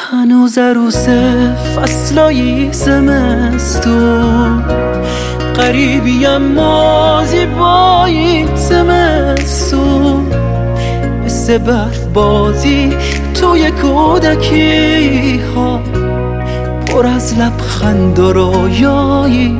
هنوز عروس فصلای زمستون، غریبی اما زیبایی زمستون، مثل برف بازی توی کودکی ها، پر از لبخند و رویای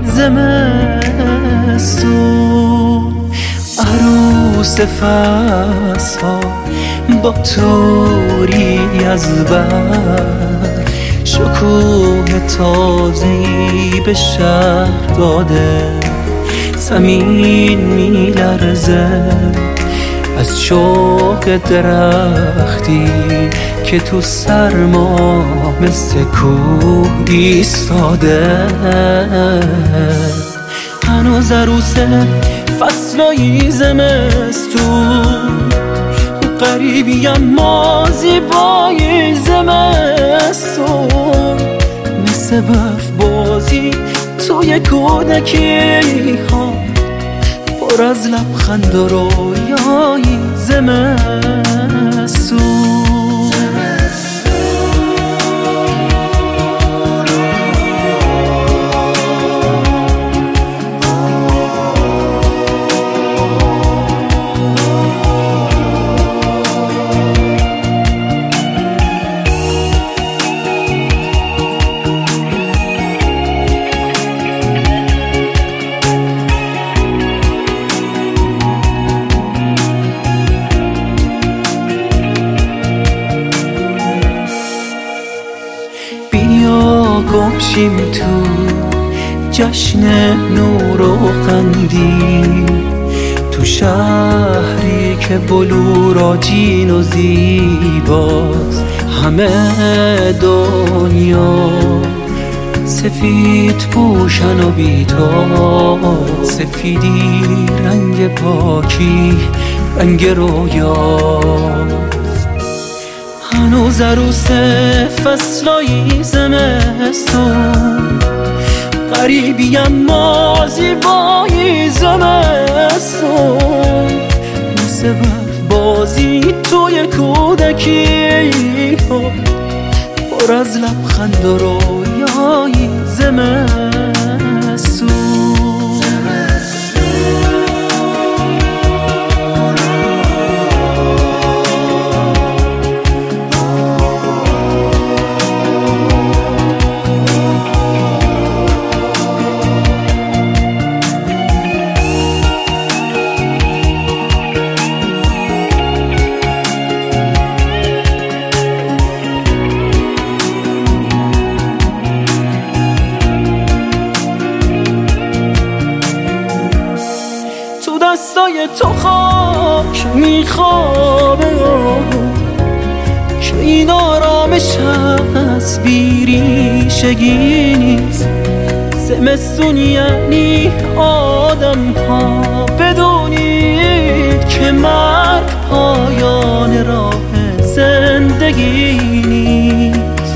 زمستون. عروس فصل ها با توری از بر، شکوه تازه‌ای به شهر داده، زمین میلرزه از شوق درختی که تو سرما مثل کوه ایستاده. هنوز عروس فصلای زمستون، غریبی اما زیبای زمستون، مثل برف بازی توی کودکی ها، پر از لبخند و رویای زمستون. گمشیم تو جشن نور و قندیل، تو شهری که بلوراجین و زیباست. همه دنیا سفید پوشن و بی‌تاب، سفیدی رنگ پاکی، رنگ رویاست. هنوز عروس فصلای زمستون، غریبی اما زیبای زمستون، مثل برف بازی توی کودکی ها، پر از لبخند و رویای زمستون. دستای تو خاک میخوابه که این آرامش از بیریشگی نیست. زمستون یعنی آدم ها بدونید که مرگ پایان راه زندگی نیست.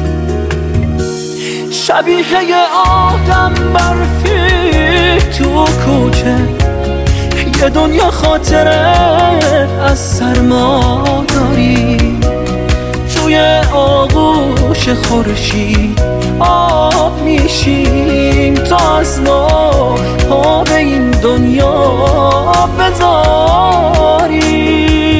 شبیه آدم برفی تو کوچه، یه دنیا خاطره از سرما داری، توی آغوش خورشید آب میشیم تا از نو پا به این دنیا بذاری.